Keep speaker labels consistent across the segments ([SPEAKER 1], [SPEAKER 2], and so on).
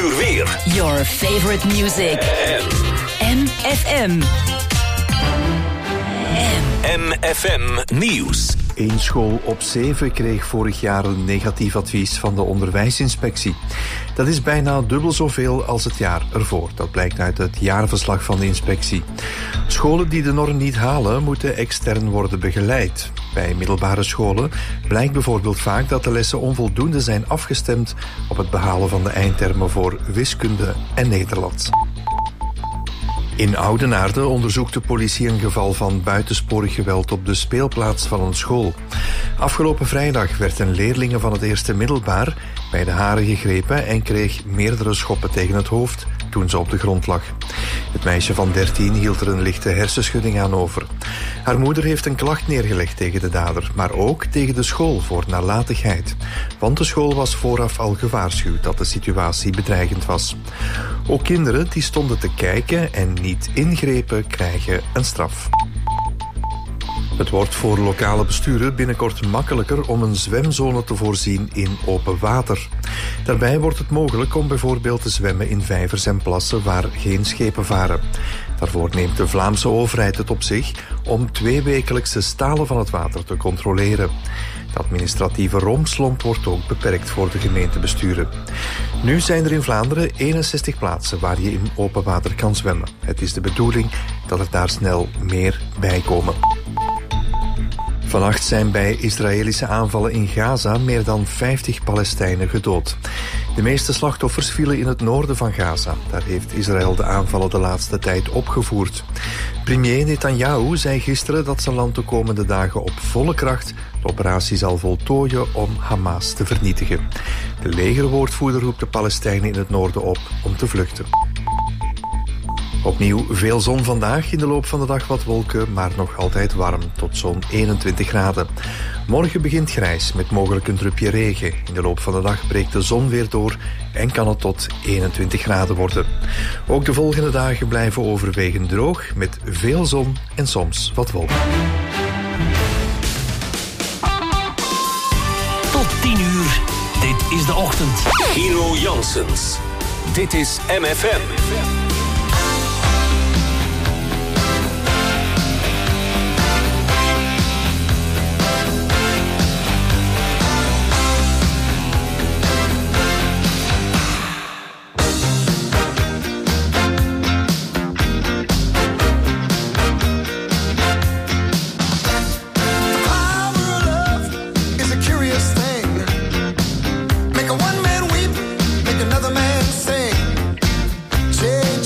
[SPEAKER 1] uur weer.
[SPEAKER 2] Your favorite music. MFM.
[SPEAKER 1] MFM Nieuws.
[SPEAKER 3] 1 school op 7 kreeg vorig jaar een negatief advies van de onderwijsinspectie. Dat is bijna dubbel zoveel als het jaar ervoor. Dat blijkt uit het jaarverslag van de inspectie. Scholen die de norm niet halen, moeten extern worden begeleid. Bij middelbare scholen blijkt bijvoorbeeld vaak dat de lessen onvoldoende zijn afgestemd op het behalen van de eindtermen voor wiskunde en Nederlands. In Oudenaarde onderzoekt de politie een geval van buitensporig geweld op de speelplaats van een school. Afgelopen vrijdag werd een leerlinge van het eerste middelbaar bij de haren gegrepen en kreeg meerdere schoppen tegen het hoofd toen ze op de grond lag. Het meisje van 13 hield er een lichte hersenschudding aan over. Haar moeder heeft een klacht neergelegd tegen de dader, maar ook tegen de school voor nalatigheid. Want de school was vooraf al gewaarschuwd dat de situatie bedreigend was. Ook kinderen die stonden te kijken en niet ingrepen, krijgen een straf. Het wordt voor lokale besturen binnenkort makkelijker om een zwemzone te voorzien in open water. Daarbij wordt het mogelijk om bijvoorbeeld te zwemmen in vijvers en plassen waar geen schepen varen. Daarvoor neemt de Vlaamse overheid het op zich om 2-wekelijkse stalen van het water te controleren. De administratieve rompslomp wordt ook beperkt voor de gemeentebesturen. Nu zijn er in Vlaanderen 61 plaatsen waar je in open water kan zwemmen. Het is de bedoeling dat er daar snel meer bij komen. Vannacht zijn bij Israëlische aanvallen in Gaza meer dan 50 Palestijnen gedood. De meeste slachtoffers vielen in het noorden van Gaza. Daar heeft Israël de aanvallen de laatste tijd opgevoerd. Premier Netanyahu zei gisteren dat zijn land de komende dagen op volle kracht de operatie zal voltooien om Hamas te vernietigen. De legerwoordvoerder roept de Palestijnen in het noorden op om te vluchten. Opnieuw veel zon vandaag, in de loop van de dag wat wolken, maar nog altijd warm, tot zo'n 21 graden. Morgen begint grijs, met mogelijk een drupje regen. In de loop van de dag breekt de zon weer door en kan het tot 21 graden worden. Ook de volgende dagen blijven overwegend droog, met veel zon en soms wat wolken.
[SPEAKER 1] Tot 10 uur, dit is de ochtend. Hero Janssens, dit is MFM.
[SPEAKER 4] Make a one man weep, make another man sing. Change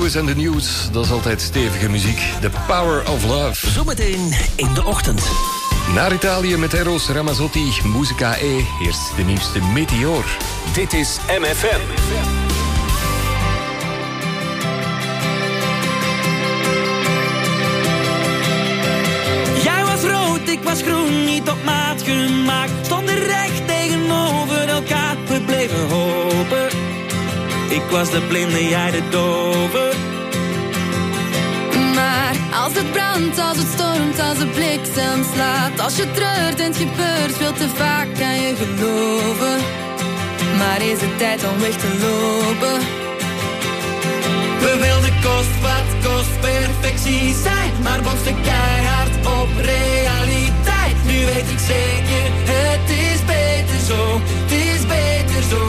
[SPEAKER 4] Lewis and the News, dat is altijd stevige muziek. The Power of Love.
[SPEAKER 1] Zometeen in de ochtend.
[SPEAKER 4] Naar Italië met Eros Ramazzotti, Musica E. Eerst de nieuwste Meteor.
[SPEAKER 1] Dit is MFM.
[SPEAKER 5] Jij was rood, ik was groen, niet op maat gemaakt. Stonden recht tegenover elkaar, we bleven hopen. Ik was de blinde, jij de dove.
[SPEAKER 6] Maar als het brandt, als het stormt, als de bliksem slaat, als je treurt en het gebeurt veel te vaak, kan je geloven. Maar is het tijd om weg te lopen?
[SPEAKER 5] We wilden kost wat kost perfectie zijn, maar botsten keihard op realiteit. Nu weet ik zeker, het is beter zo, het is beter zo.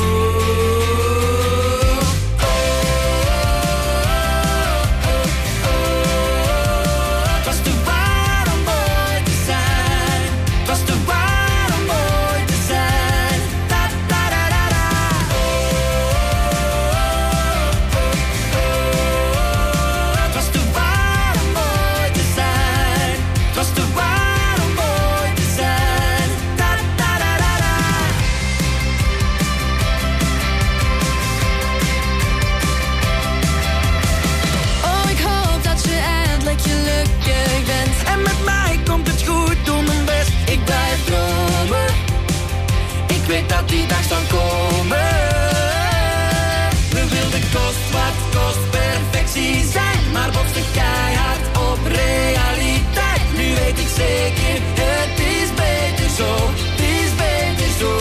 [SPEAKER 5] Dat die dag zal komen. We wilden kost wat kost perfectie zijn, maar botsten keihard op realiteit. Nu weet ik zeker, het is beter zo, het is beter zo.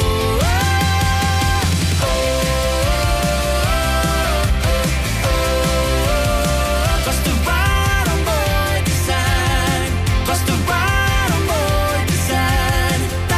[SPEAKER 5] Het was te waar om mooi te zijn, het was te waar om mooi te zijn.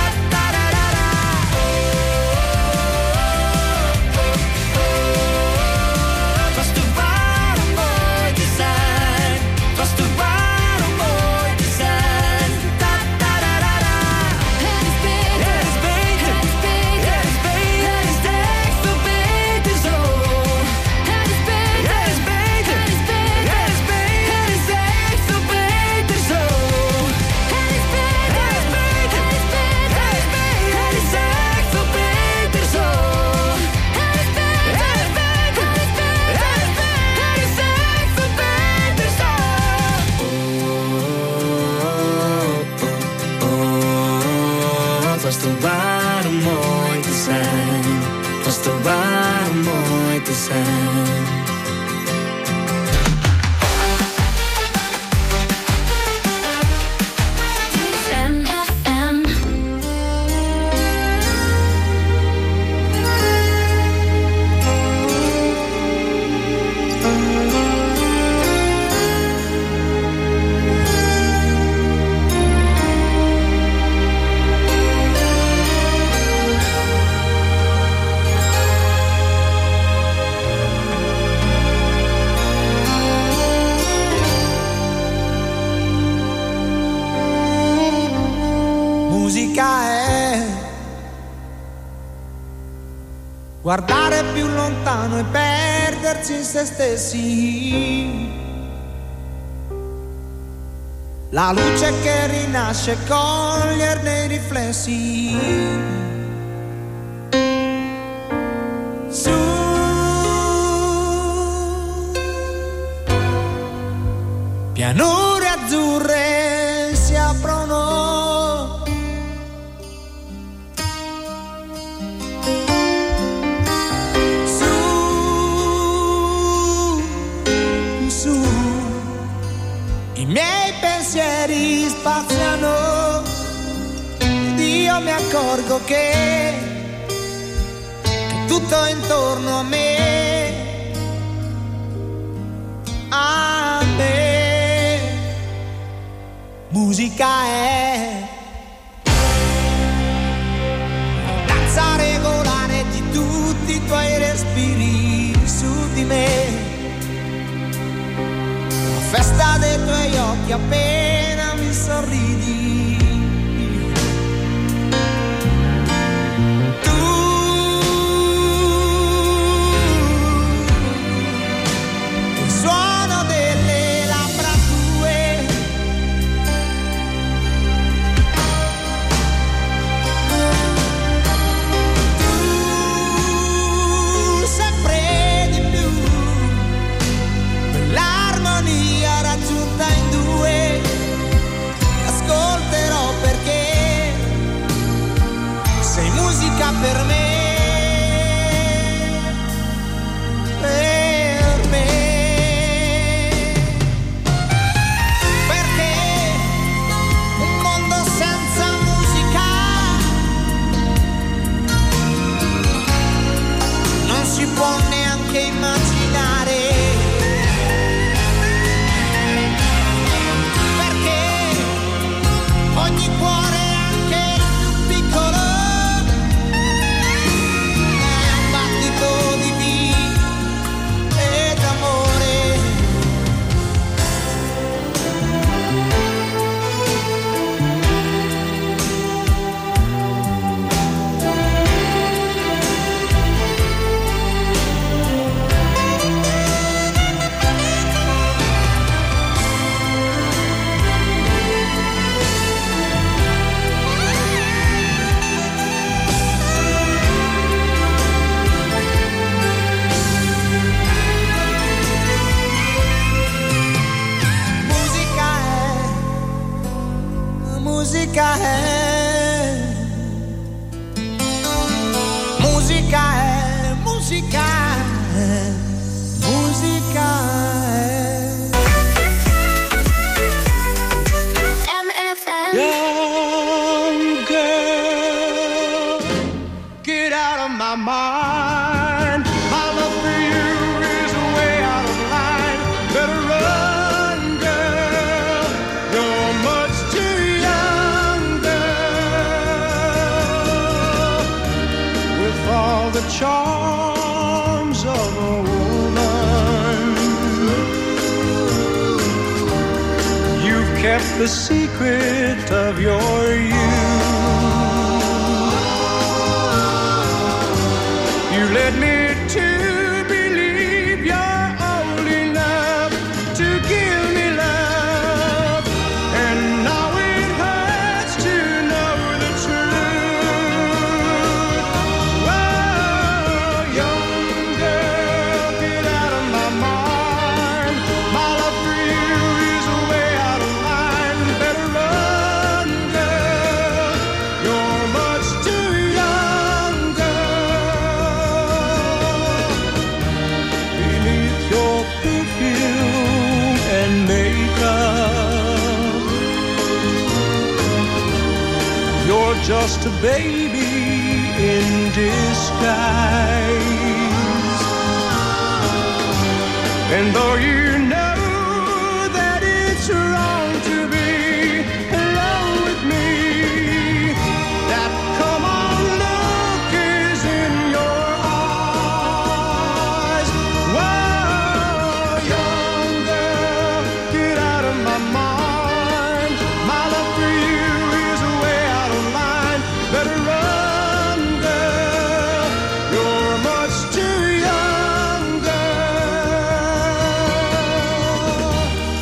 [SPEAKER 7] Guardare più lontano e perdersi in se stessi. La luce che rinasce, coglierne i riflessi. Su, pianure azzurre si aprono. I miei pensieri spaziano ed io mi accorgo che tutto intorno a me, musica è danza regolare di tutti i tuoi respiri su di me. Festa dei tuoi occhi appena mi sorridi. Tu musica è, musica è, musica è, musica è. MFM. Young girl, get out of my mind. My love for you is way out of line. Better run, girl. You're much too young, girl. With all the charms of a woman, you've kept the secret of your youth. You led me to believe you're old enough to give me love, and now it hurts to know the truth. Whoa, young girl, get out of my mind. My love for you is way out of line. Better run, girl. You're much too young, girl. Beneath your perfume and makeup, you're just a baby in disguise. And though you know that it's wrong to be alone with me, that come on look is in your eyes. Whoa, young girl, get out of my mind. My love for you is way out of line. Better run, girl. You're much too young, girl.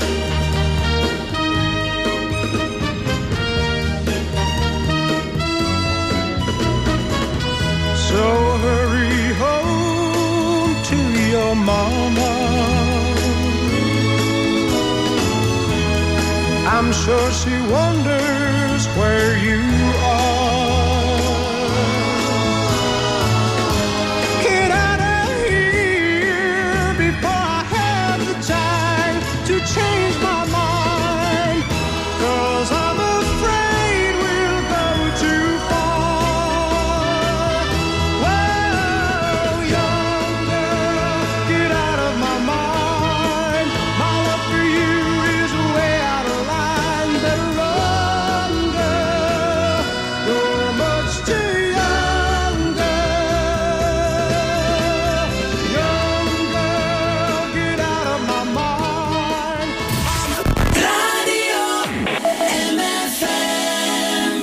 [SPEAKER 7] So hurry home to your mama. I'm sure she wonders where you are. Get out of here before I have the time to change my mind, 'cause I'm afraid we'll go too far. Whoa, young girl, get out of my mind. My love for you is way out of line. Better run, girl. You're much too young, girl. Young girl, get out of my mind.
[SPEAKER 5] Radio MFM.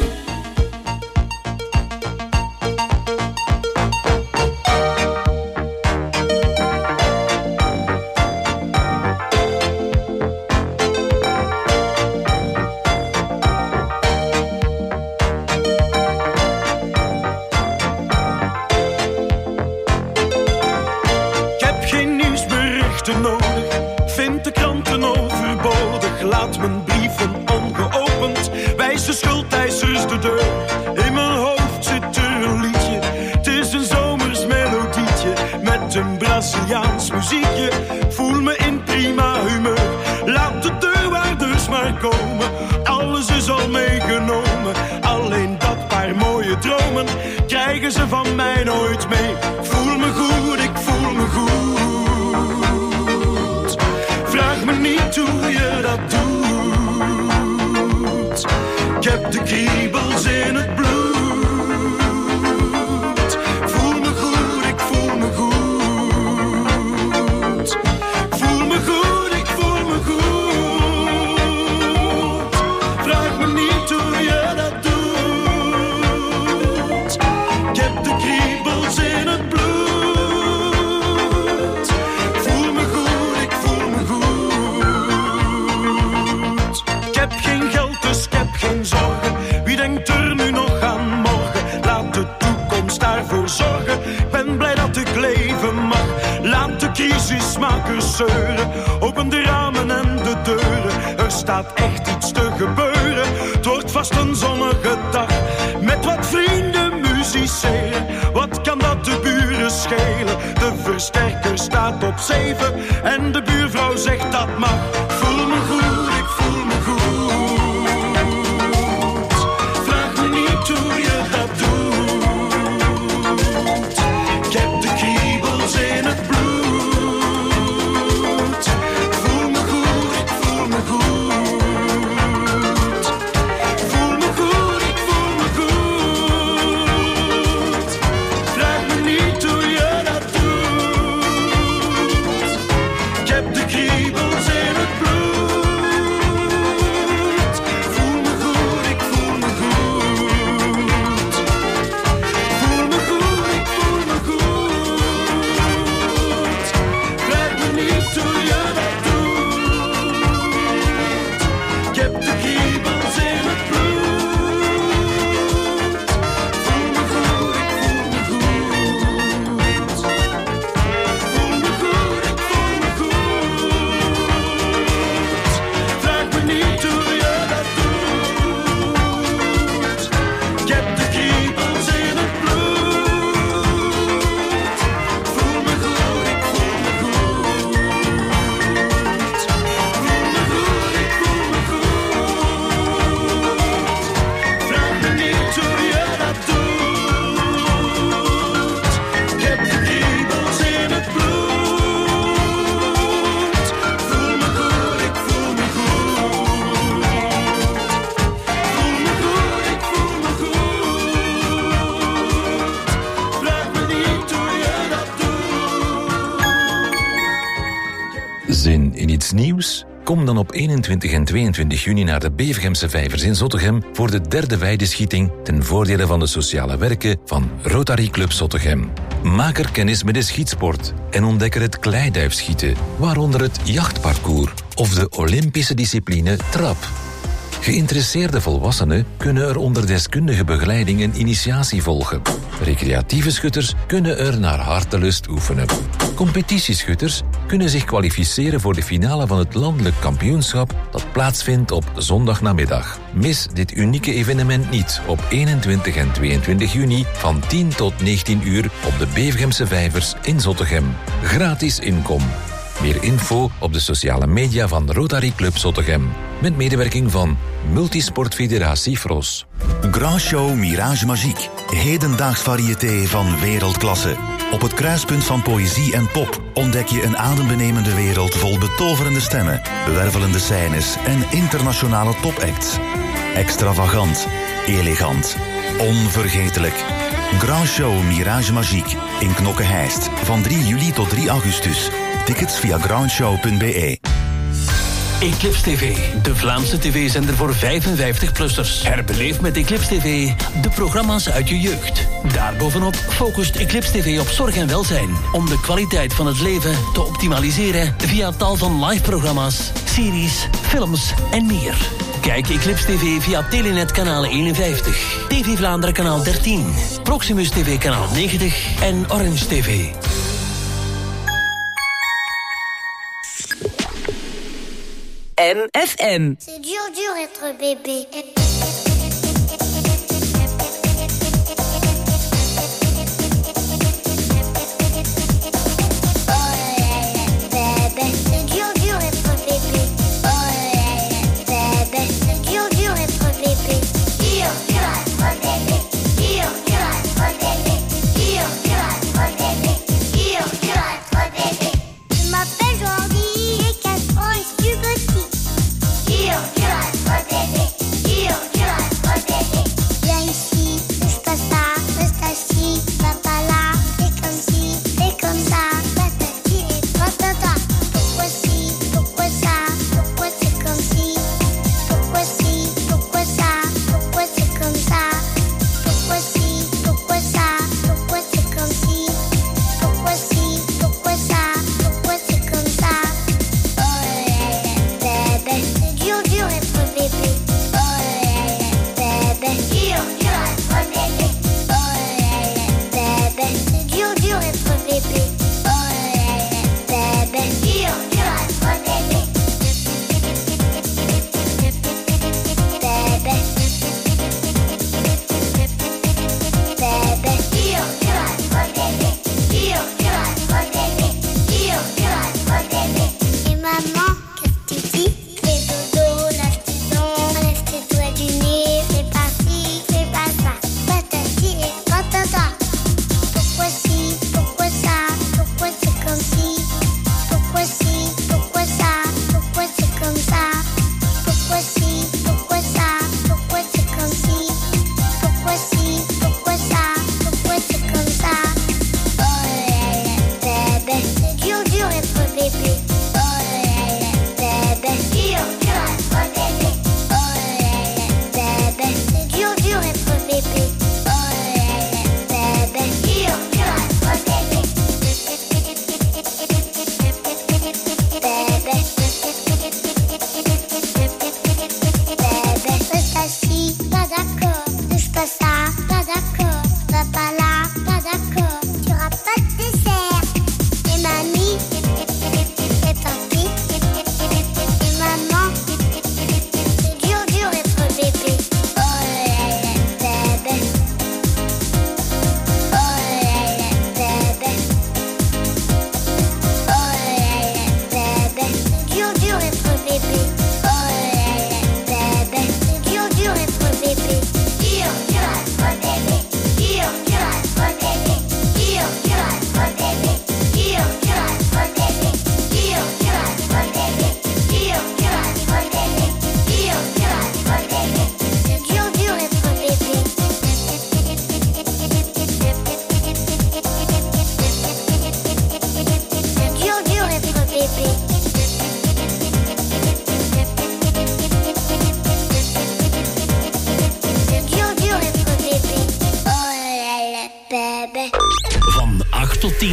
[SPEAKER 8] Ik heb geen nieuwsberichten nodig, vind de kranten overbodig. Laat mijn brieven ongeopend, wijs de schuldeisers de deur. In mijn hoofd zit er een liedje, het is een zomers melodietje. Met een Braziliaans muziekje, voel me in prima humeur. Laat de deurwaarders maar komen, alles is al meegenomen. Alleen dat paar mooie dromen, krijgen ze van mij nooit mee. Ik voel me goed, ik voel me goed. Vraag me niet hoe je dat doet. Ik heb de kriebels in het bloed. Ik voel me goed, ik voel me goed. Ik voel me goed, ik voel me goed. Vraag me niet hoe je dat doet. Ik heb de kriebels in het bloed. Ik voel me goed, ik voel me goed. Ik heb geen geld, dus ik heb geen zorgen. Wie denkt er nu nog aan morgen? Laat de toekomst daarvoor zorgen. Ik ben blij dat ik leven mag. Laat de crisismakers zeuren. Open de ramen en de deuren. Er staat echt iets te gebeuren. Het wordt vast een zonnige schelen. De versterker staat op 7 en de buurvrouw zegt dat mag. Voel me goed, ik voel me goed. Vraag me niet hoe je dat doet. Ik heb de kriebels in het bloed. Ik voel me goed, ik voel me goed. Voel me goed, ik voel me goed. Vraag me niet hoe je dat doet. Ik heb de kriebels in het bloed. Voel me goed, ik voel me goed. Voel me goed, ik voel me goed. Vraag me niet hoe je dat doet. Ik heb de kriebels in het bloed. Voel me goed, ik voel me goed. Voel me goed, ik voel me goed. Vraag me niet hoe je dat doet. Ik heb de kriebels in het bloed. Voel me goed, ik voel me goed. Voel me goed, ik voel me goed. Vraag me niet hoe je dat doet. Ik heb de kriebels in het bloed. Voel me goed, ik voel me goed. Voel me goed, ik voel me goed. Vraag me niet hoe je dat doet.
[SPEAKER 1] Zin in iets nieuws? Kom dan op 21 en 22 juni naar de Bevergemse Vijvers in Zottegem voor de 3e weideschieting ten voordele van de sociale werken van Rotary Club Zottegem. Maak er kennis met de schietsport en ontdek er het kleiduifschieten, waaronder het jachtparcours of de Olympische discipline trap. Geïnteresseerde volwassenen kunnen er onder deskundige begeleiding een initiatie volgen. Recreatieve schutters kunnen er naar hartelust oefenen. Competitieschutters kunnen zich kwalificeren voor de finale van het landelijk kampioenschap dat plaatsvindt op zondagnamiddag. Mis dit unieke evenement niet op 21 en 22 juni van 10 tot 19 uur op de Bevergemse Vijvers in Zottegem. Gratis inkom. Meer info op de sociale media van Rotary Club Zottegem. Met medewerking van Multisportfederatie Fros.
[SPEAKER 9] Grand Show Mirage Magique. Hedendaags variété van wereldklasse. Op het kruispunt van poëzie en pop ontdek je een adembenemende wereld vol betoverende stemmen, wervelende scènes en internationale topacts. Extravagant, elegant, onvergetelijk. Grand Show Mirage Magique in Knokke-Heist van 3 juli tot 3 augustus. Tickets via grandshow.be.
[SPEAKER 1] Eclipse TV, de Vlaamse tv-zender voor 55-plussers. Herbeleef met Eclipse TV de programma's uit je jeugd. Daarbovenop focust Eclipse TV op zorg en welzijn, om de kwaliteit van het leven te optimaliseren via tal van live-programma's, series, films en meer. Kijk Eclipse TV via Telenet kanaal 51, TV Vlaanderen kanaal 13, Proximus TV kanaal 90 en Orange TV.
[SPEAKER 2] MFM.
[SPEAKER 10] C'est dur être bébé. Dur, dur être bébé. Dur, dur être bébé. Dur,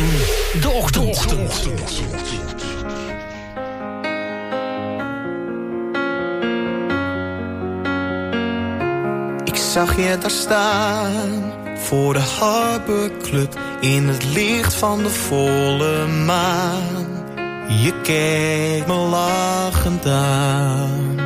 [SPEAKER 4] De Ochtend.
[SPEAKER 11] Ik zag je daar staan voor de Harbor Club in het licht van de volle maan. Je keek me lachend aan.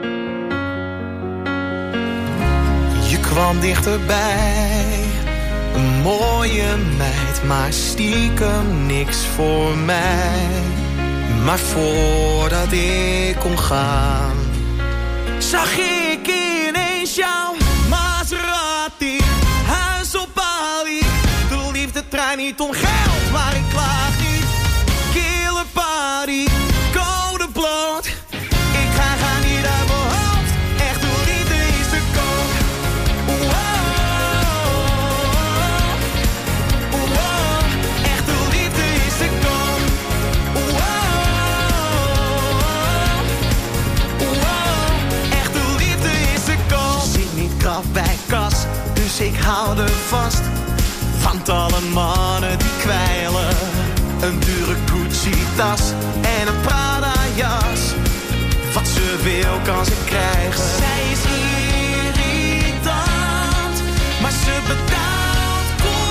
[SPEAKER 11] Je kwam dichterbij, een mooie meid, maar stiekem niks voor mij. Maar voordat ik kon gaan, zag ik ineens jouw Maserati, huis op Bali. De liefdetrein niet om geld, maar ik klaag niet. Kille party, code bloot. Ik ga niet uit mijn hoofd. Echt de liefde is te koop. Echt de liefde is te koop. Echt de liefde is te koop. Zit niet krap bij kas, dus ik hou er vast. Want alle mannen die kwijlen, een dure Gucci-tas en een Prada-jas. Wat ze wil kan ze krijgen. Zij is irritant, maar ze betaalt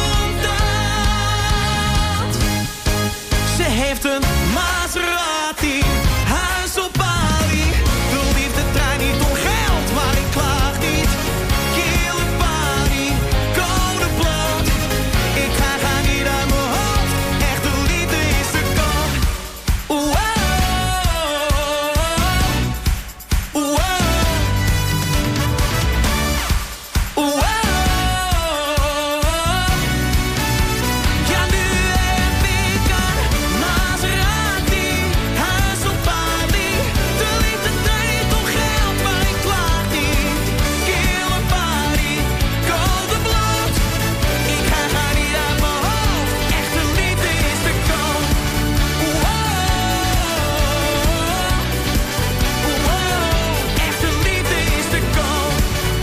[SPEAKER 11] contant. Ze heeft een Maserati, huis op Bali. De liefdetrein niet om geld, maar ik klaag niet. Kille party, code bloot. Ik ga niet uit mijn hoofd. Echt de liefde is te koop. Ja, nu heb ik een Maserati, huis op Bali. De liefdetrein niet om geld, maar ik klaag niet. Kille party, code bloot. Ik ga niet uit mijn hoofd. Echt de liefde is te koop. Echt de liefde is te koop.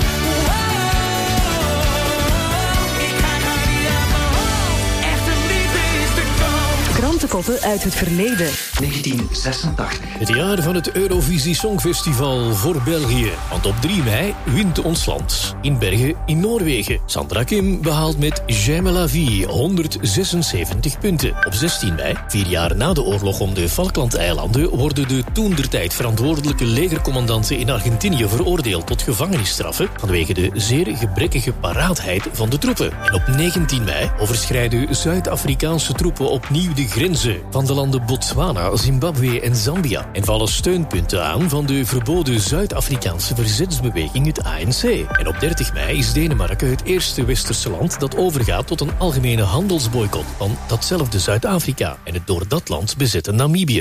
[SPEAKER 11] Ik ga niet uit mijn hoofd. Echt de liefde is te koop.
[SPEAKER 2] Krantenkoppen uit het verleden.
[SPEAKER 12] 1986. Het jaar van het Eurovisie Songfestival voor België. Want op 3 mei wint ons land. In Bergen in Noorwegen. Sandra Kim behaalt met J'aime la vie 176 punten. Op 16 mei, 4 jaar na de oorlog om de Falklandeilanden, worden de toentertijd verantwoordelijke legercommandanten in Argentinië veroordeeld tot gevangenisstraffen vanwege de zeer gebrekkige paraatheid van de troepen. En op 19 mei overschrijden Zuid-Afrikaanse troepen opnieuw de grenzen van de landen Botswana, Zimbabwe en Zambia en vallen steunpunten aan van de verboden Zuid-Afrikaanse verzetsbeweging, het ANC. En op 30 mei is Denemarken het eerste westerse land dat overgaat tot een algemene handelsboycott van datzelfde Zuid-Afrika en het door dat land bezette Namibië.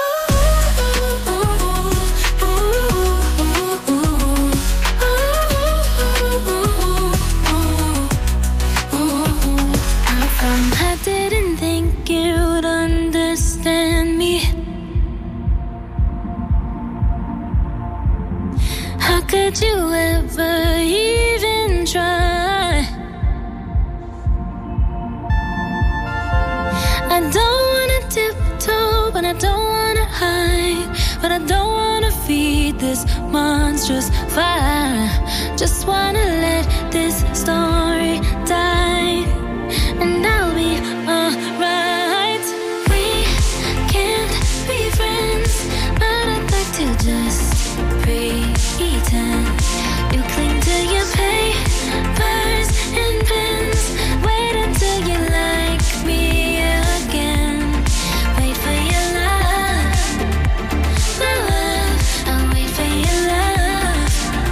[SPEAKER 6] I didn't think you'd understand me. How could you ever even try? I don't wanna tiptoe, but I don't wanna hide. But I don't wanna feed this monstrous fire. Just wanna let this story die, and I'll be alright. We can't be friends, but I'd like to just pretend. You cling to your papers and pens. Wait until you like me again. Wait for your love, I'll wait for your love.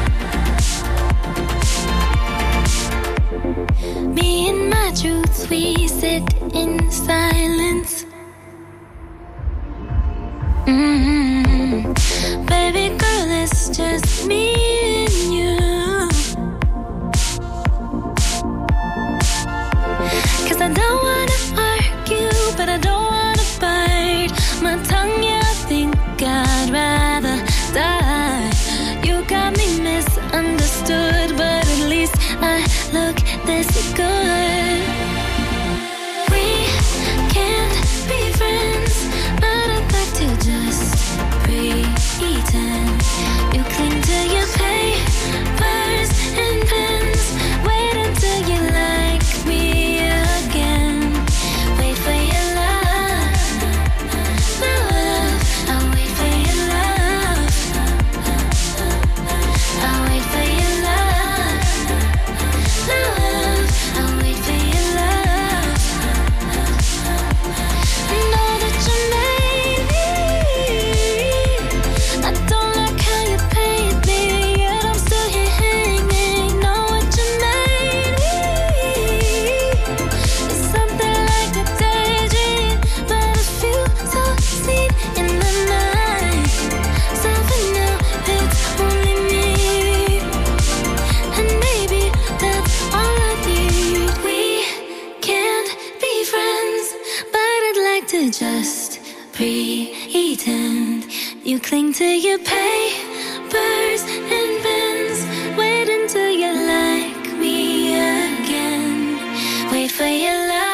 [SPEAKER 6] Me and my truths, we sit in silence. Baby girl, it's just me and you. 'Cause I don't wanna argue, but I don't wanna bite my tongue, yeah, I think I'd rather die. You got me misunderstood, but at least I look this good. We can't to just pretend. You cling to your papers and pens. Wait until you like me again. Wait for your love.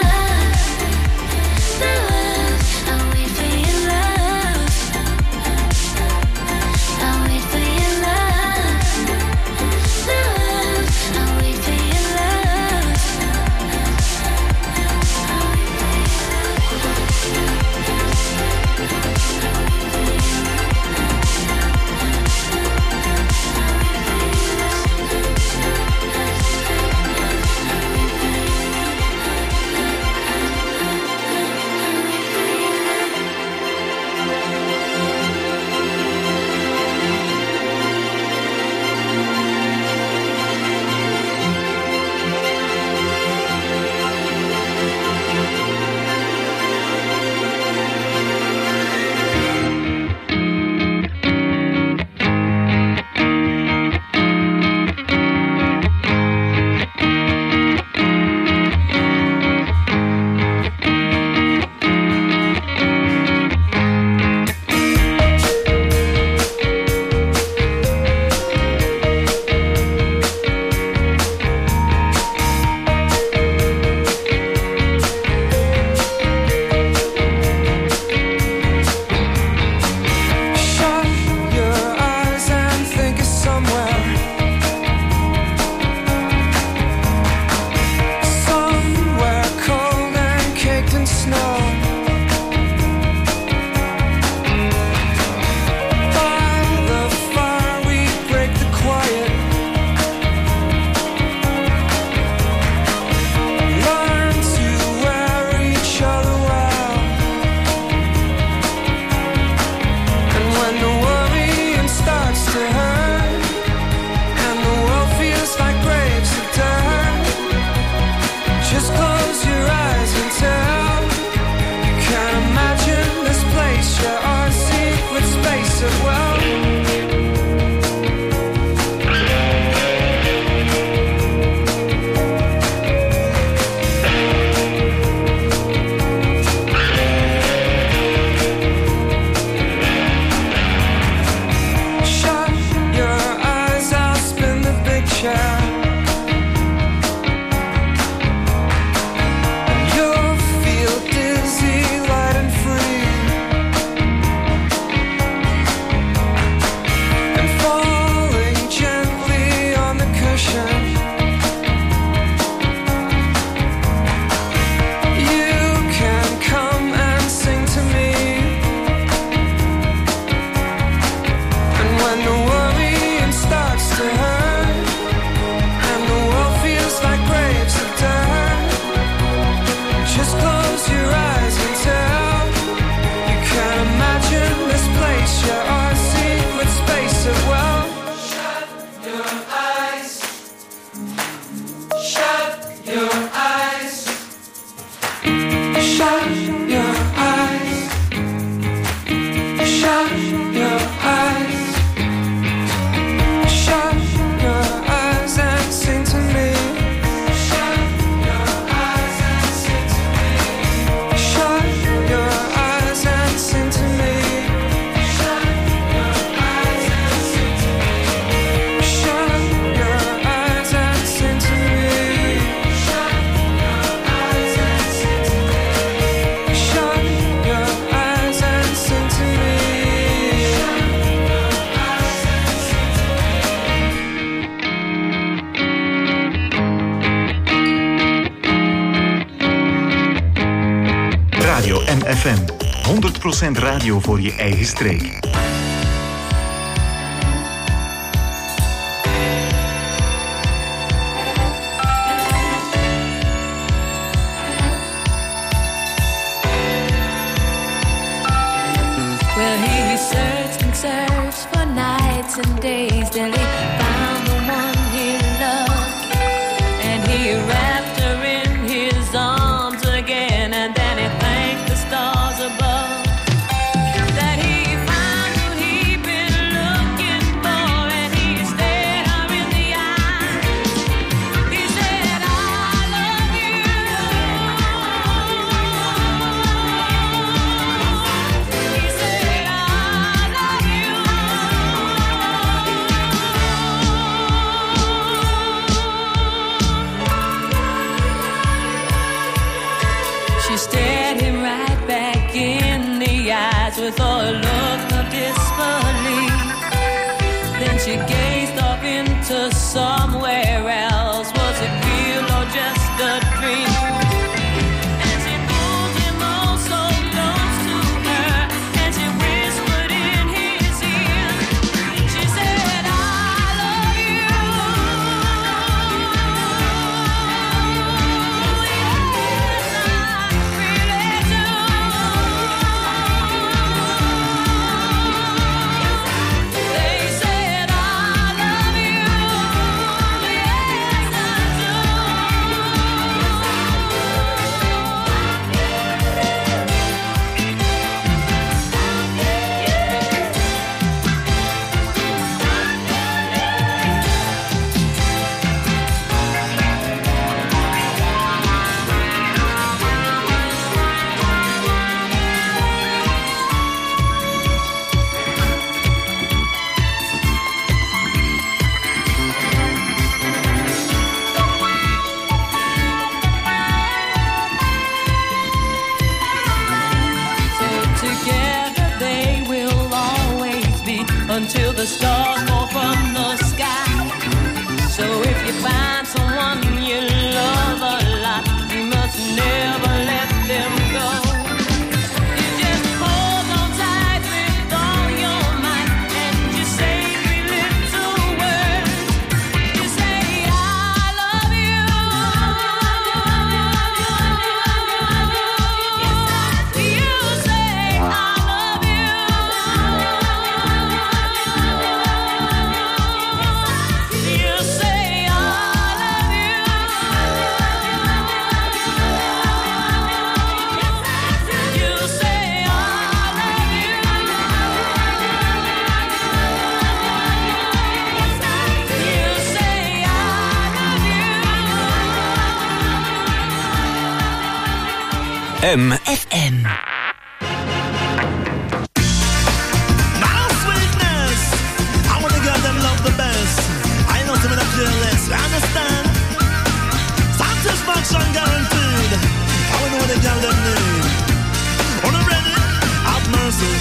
[SPEAKER 9] Radio NFM. 100% radio voor je eigen streek.
[SPEAKER 13] Well, he searched and searched for nights and days till he found the one he loved, and he wrapped her in his arms again, and then he thanked the stars above that he found who he'd been looking for, and he stared her in the eyes. He said, I love you. with a look of disbelief. Then she gazed off into somewhere else. Was it real or just a dream? And she pulled him oh so close to her, and she whispered in his ear. She said, I love you. Until the stars fall from the sky. So if you find someone you love a lot, you must never let them go. You just hold on tight with all your might, and you say three little words. You say, I love you. You say, I love you.
[SPEAKER 2] FM.
[SPEAKER 14] My sweetness, I want to girl them love the best. I know some of them fearless, you understand? Satisfaction guaranteed. I want to know what the girl them need. On the ready, have mercy.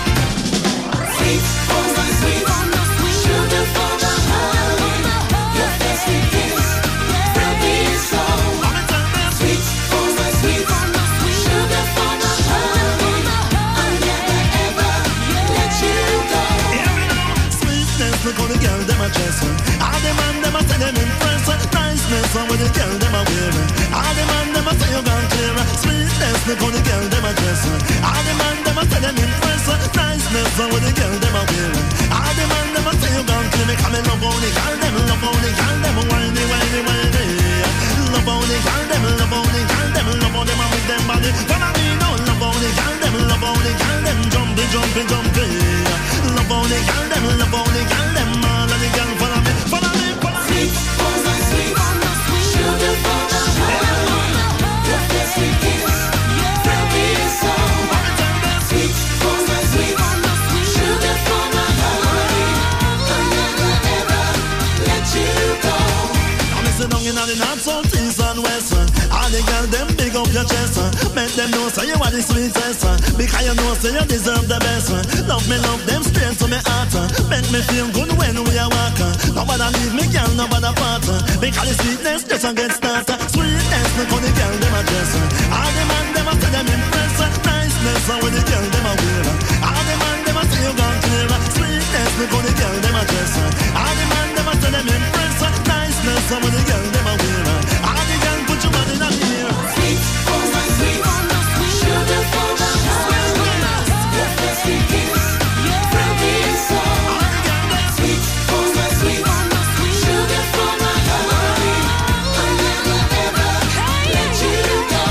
[SPEAKER 5] Sweet, oh my sweet, sugar for the honey. Your best kiss will be so. Sweet, oh my sweet. Sugar for the honey, I'll never ever let you go.
[SPEAKER 14] Sweetness, look how the girl them a dress. All the man them a tell them impress. Niceness, how the girl them a wear. All the man them a say you gone clear. Sweetness, look how the girl them a dress. All the man them a tell them impress. Niceness, how the girl them a wear. All the man them a say you gone clear. Because me love how the girl them, love how the girl them whiny, whiny, whiny. Love how the girl them, love how the girl them, love how them a make them body. Follow me now, love how the girl them, love how the girl them jumpy, jumpy, jumpy. Love how the girl them, love how the girl them, all of the girl follow me, follow me, follow me.
[SPEAKER 5] Sweet, oh my sweet, sugar for the honey. Your best kiss will be so. Sweet, oh my sweet, sugar for the honey. I'll never ever let you go.
[SPEAKER 14] I'm missing down in all the north, south, east and west. All the girls them big up your chest. Make them know say you are the sweetest. Because you know say you deserve the best. Love me, love them straight to me heart. Make me feel good when we are walking. Nobody leave me, girl, nobody part. Because the sweetness just a get started. Sweetness, look how the girl them a dress. All the man them a say them impress. Niceness, how the girl them a wear. All the man them a say you gone clear. Sweetness, look how the girl them a dress. All the man them a say them impress. Niceness, how the girl them a wear. All the girl put your body in the air.
[SPEAKER 5] Sweet, oh my sweet, sugar for the honey. Your best kiss will be so. Sweet, oh my sweet, sugar for the honey. I'll never ever let you go.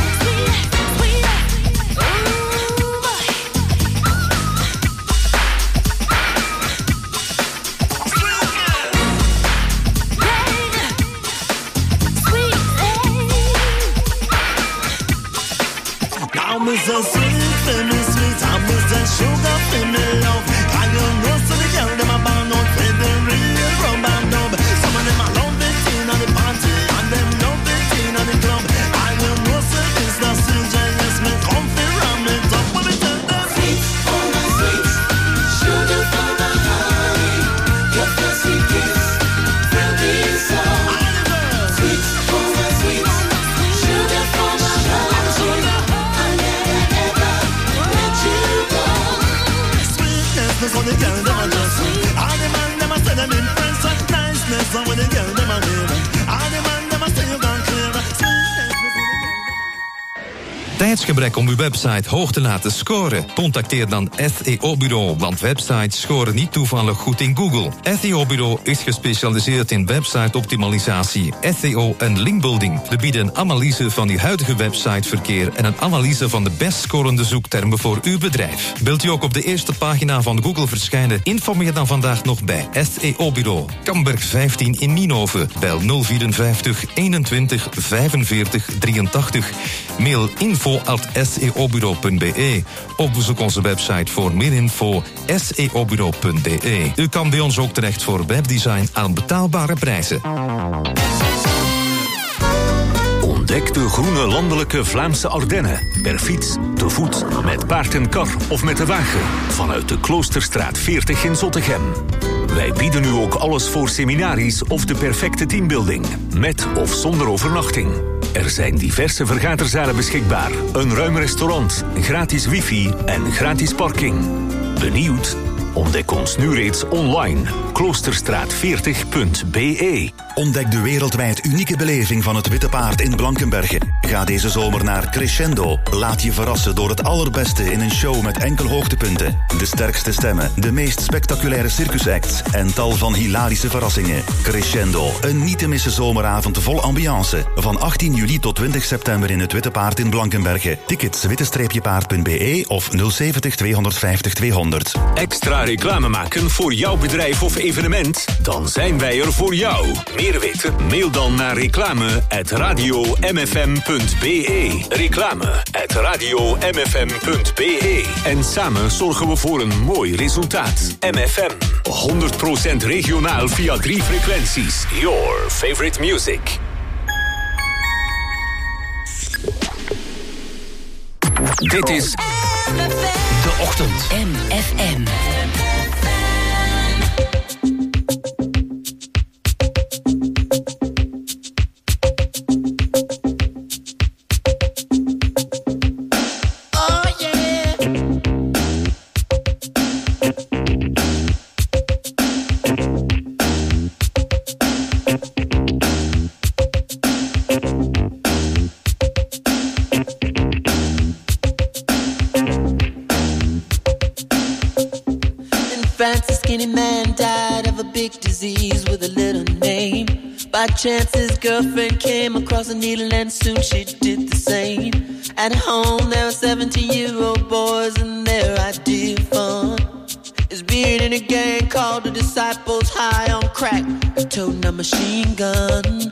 [SPEAKER 14] I'm so sweet, baby, sweet. I'm so sugar, baby, love. And you know, so the girl them a born out with the real rubber dub. Some of them a love it in on the party, and them love it in on the club. And you know, so it's the CJ, yes, me comfy ram it up. When me tell them,
[SPEAKER 5] Sweet, oh
[SPEAKER 14] the girl them a dress. All the man them a say them impress. Niceness with the girl them a wear. All the man them a say you gone clear.
[SPEAKER 15] Tijdsgebrek om uw website hoog te laten scoren? Contacteer dan SEO-bureau, want websites scoren niet toevallig goed in Google. SEO-bureau is gespecialiseerd in website-optimalisatie, SEO en linkbuilding. We bieden een analyse van uw huidige websiteverkeer en een analyse van de best scorende zoektermen voor uw bedrijf. Wilt u ook op de eerste pagina van Google verschijnen? Informeer dan vandaag nog bij SEO-bureau. Kamberg 15 in Nienhoven. Bel 054 21 45 83. Mail info@seobureau.be of bezoek onze website voor meer info seobureau.be. U kan bij ons ook terecht voor webdesign aan betaalbare prijzen.
[SPEAKER 1] Ontdek de groene landelijke Vlaamse Ardennen. Per fiets, te voet, met paard en kar of met de wagen. Vanuit de Kloosterstraat 40 in Zottegem. Wij bieden nu ook alles voor seminaries of de perfecte teambuilding. Met of zonder overnachting. Er zijn diverse vergaderzalen beschikbaar. Een ruim restaurant, gratis wifi en gratis parking. Benieuwd? Ontdek ons nu reeds online. Kloosterstraat40.be.
[SPEAKER 9] Ontdek de wereldwijd unieke beleving van het Witte Paard in Blankenberge. Ga deze zomer naar Crescendo. Laat je verrassen door het allerbeste in een show met enkel hoogtepunten. De sterkste stemmen, de meest spectaculaire circusacts en tal van hilarische verrassingen. Crescendo, een niet te missen zomeravond vol ambiance. Van 18 juli tot 20 september in het Witte Paard in Blankenberge. Tickets witte-paard.be of 070 250 200.
[SPEAKER 1] Extra reclame maken voor jouw bedrijf of evenement? Dan zijn wij er voor jou. Meer weten? Mail dan naar reclame@radiomfm.be. Reclame@radiomfm.be. En samen zorgen we voor een mooi resultaat. MFM. 100% regionaal via 3 frequenties. Your favorite music. Dit is
[SPEAKER 2] De Ochtend.
[SPEAKER 16] MFM.
[SPEAKER 17] By chance his girlfriend came across a needle and soon she did the same. At home there were 17-year-old boys and their idea of fun is being in a gang called the Disciples, high on crack, a toting a machine gun.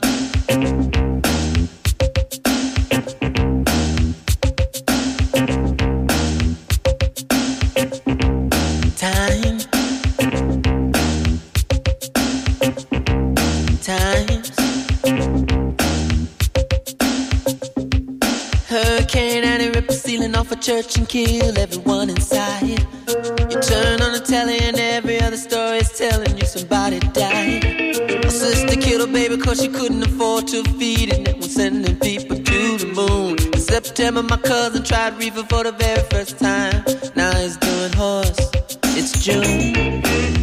[SPEAKER 17] Church and kill everyone inside. You turn on the telly and every other story is telling you somebody died. My sister killed her baby cause she couldn't afford to feed it, and was sending people to the moon. In September my cousin tried reefer for the very first time. Now he's doing horse. It's June.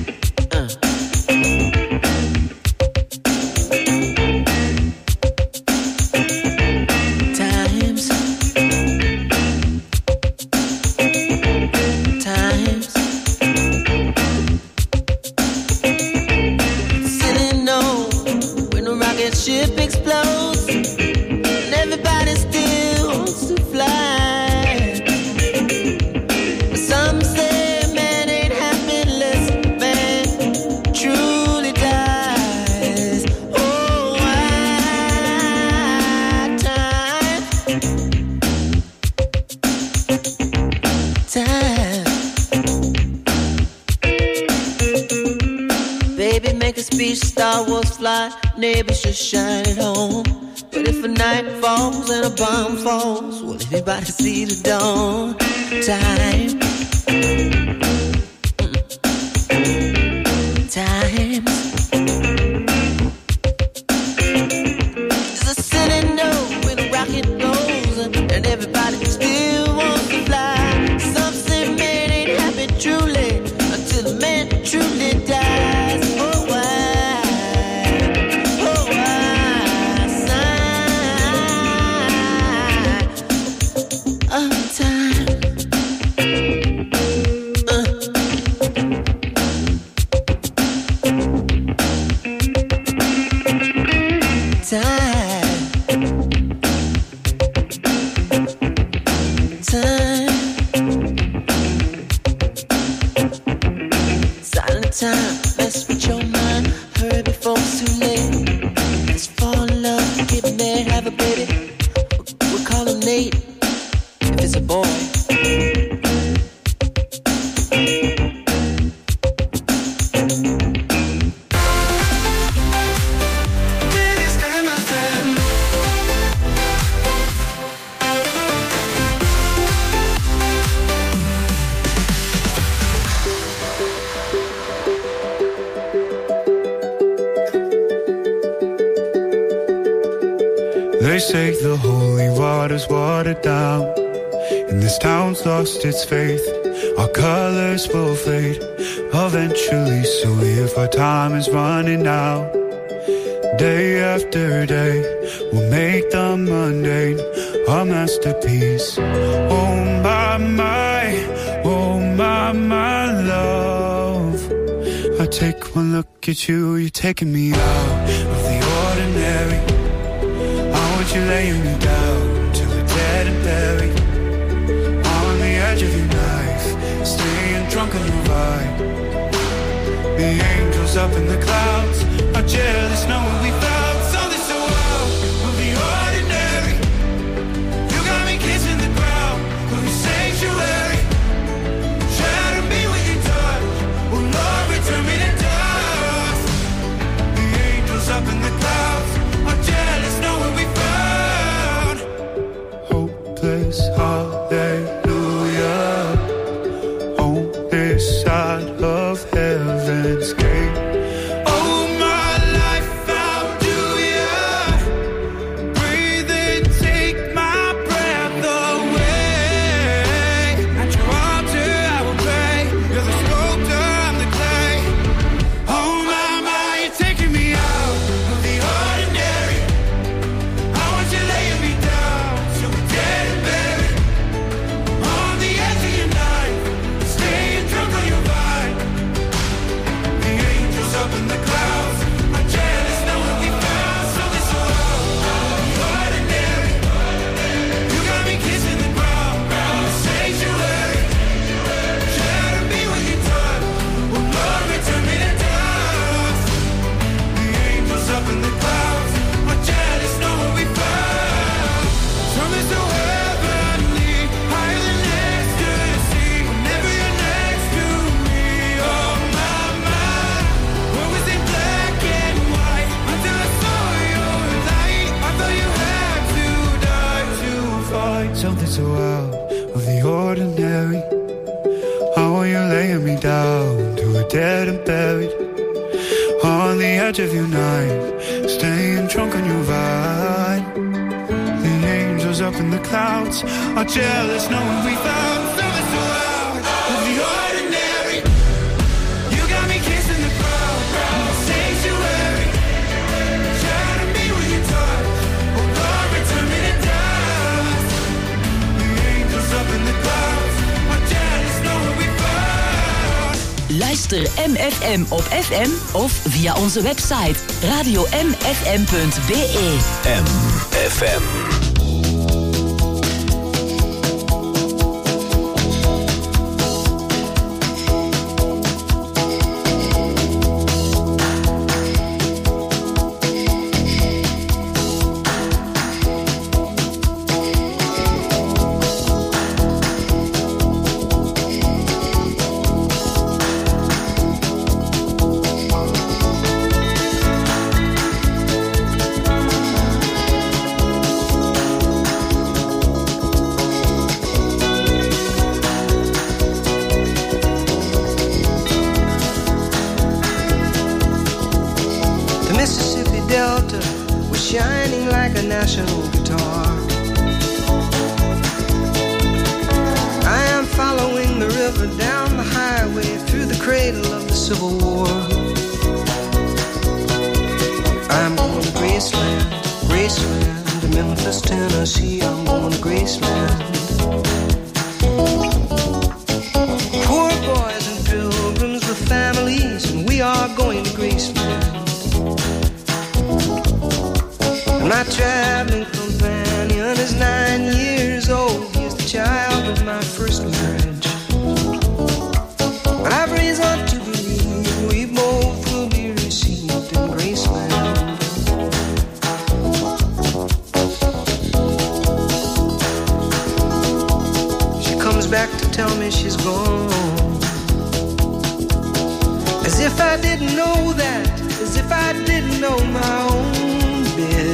[SPEAKER 17] Neighbors just shine it home. But if a night falls and a bomb falls, will anybody see the dawn? Time. Time. There's a city note when a rocket goes, and everybody still wants to fly. Some say man ain't happy truly until the man
[SPEAKER 16] the holy waters watered down, and this town's lost its faith. Our colors will fade eventually, so if our time is running out, day after day, we'll make the mundane a masterpiece. Oh my love, I take one look at you, you're taking me out of the ordinary. How would you lay me down till we're dead and buried? On the edge of your knife, staying drunk on your vibe. The angels up in the clouds are jealous knowing we found something so wild of the ordinary. You got me kissing the ground of your sanctuary. Shatter me with your touch, oh Lord, return me to dust. The angels up in the clouds are jealous knowing we found hopeless hallelujah on this side of heaven's gate. Oh my life, how do ya breathe and take my breath away? At your altar I will pray. You're the sculptor, I'm the clay. Oh my, you're taking me out of the ordinary. I want you laying me down so we're dead and buried. On the edge of your knife, staying drunk on your vine. The angels up in the clouds are jealous knowing we found something so out of the ordinary. You got me kissing the ground, the sanctuary. Shatter me with your touch, oh Lord, return me to dust. The angels up in the clouds are jealous knowing we found something so heavenly, higher than ecstasy. Whenever you're next to me, oh my, what was in black and white until I saw your light? I thought you had to die to find something so out of the ordinary. How are you laying me down to a dead and buried? On the edge of your knife, staying drunk on your vine. The angels up in the clouds are jealous knowing we found something so out of the ordinary. You got me kissing the ground, the sanctuary. Shatter me with your touch, oh Lord, return me to dust. The angels up in the clouds are jealous knowing we found.
[SPEAKER 2] Luister MFM op FM of via onze website radiomfm.be.
[SPEAKER 12] MFM.
[SPEAKER 18] The Mississippi Delta was shining like a national guitar. I am following the river down the highway through the cradle of the Civil War. I'm going to Graceland, Graceland, to Memphis, Tennessee. I'm going to Graceland. Poor boys and pilgrims with families, and we are going to Graceland. My traveling companion is 9 years old. He's the child of my first marriage. But I've reason to believe we both will be received in Graceland. She comes back to tell me she's gone, as if I didn't know that, as if I didn't know my own bed.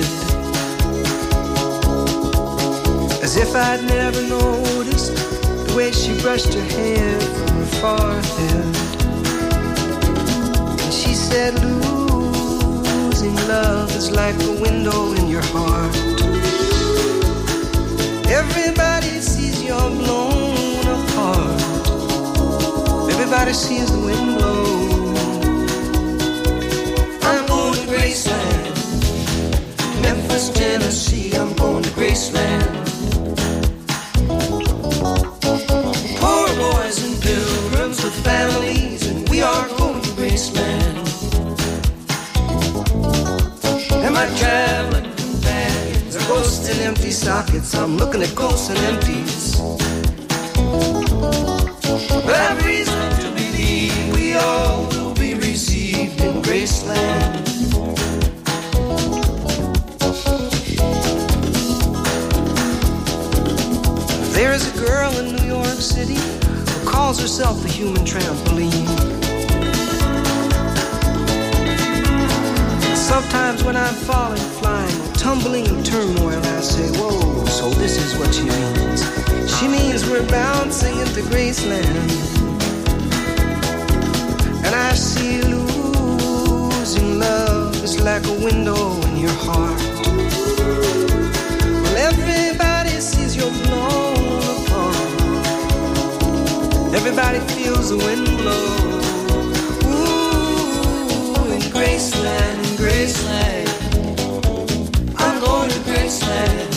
[SPEAKER 18] As if I'd never noticed the way she brushed her hair from her forehead. And she said, losing love is like a window in your heart. Everybody sees you're blown apart. Everybody sees the wind blow. I'm going to Graceland, Memphis, Tennessee. I'm going to Graceland. Poor boys and pilgrims with families, and we are going to Graceland. And my traveling companions are ghosts and empty sockets. I'm looking at ghosts and empties. But I've reason to believe we all will be received in Graceland. There's a girl in New York City who calls herself a human trampoline. Sometimes when I'm falling, flying, or tumbling in turmoil, I say, whoa, so this is what she means. She means we're bouncing into Graceland. And I see losing love is like a window in your heart. Well, everybody sees you're blown apart. Everybody feels the wind blow. Ooh, in Graceland, in Graceland. I'm going to Graceland.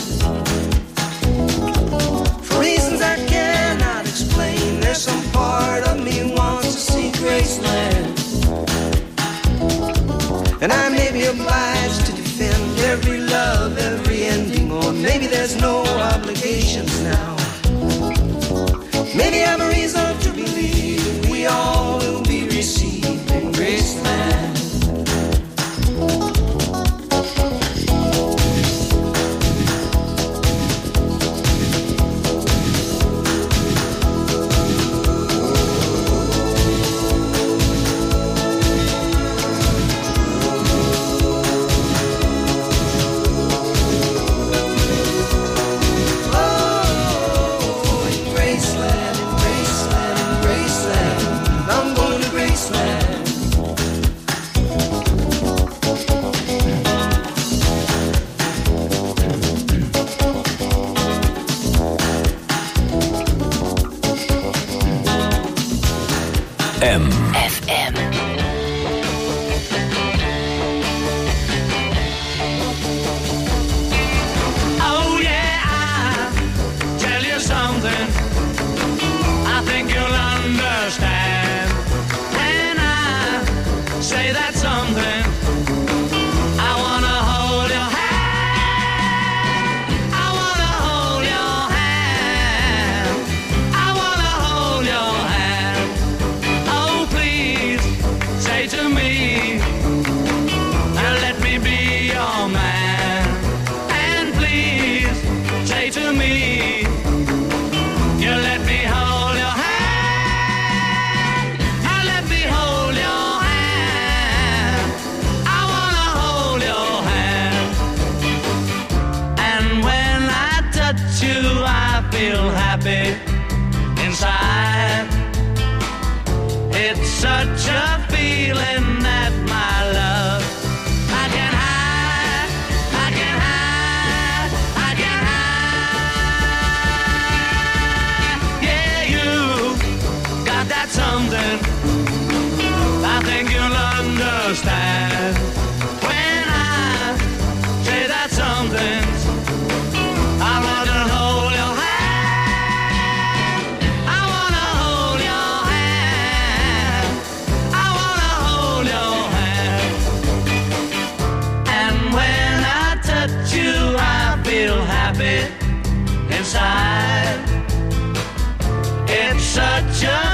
[SPEAKER 18] For reasons I cannot explain, there's some part of me wants to see Graceland. And I may be obliged to defend every love, every ending, or maybe there's no obligations now. Maybe I'm a reason to believe we all will be received in Graceland.
[SPEAKER 2] FM.
[SPEAKER 8] Oh yeah, I'll tell you something I think you'll understand when I say that something. I wanna hold your hand. I wanna hold your hand. I wanna hold your hand. Oh, please say to me, let me be your man. And please say to me, you let me hold your hand. Let me hold your hand. I wanna hold your hand. And when I touch you, I feel happy inside. It's such a feeling that my love I can hide, I can hide, I can hide. Yeah, you got that something I think you'll understand when I say that something. I wanna hold your hand. I wanna hold your hand. I wanna hold your hand. And when I touch you, I feel happy inside. It's such a